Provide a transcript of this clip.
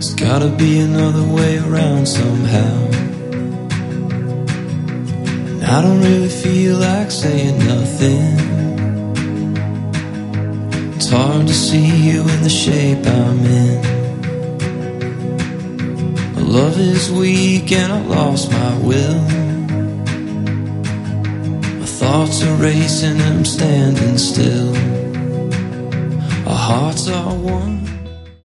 There's gotta be another way around somehow. And I don't really feel like saying nothing. It's hard to see you in the shape I'm in. My love is weak and I lost my will. My thoughts are racing and I'm standing still. Our hearts are one.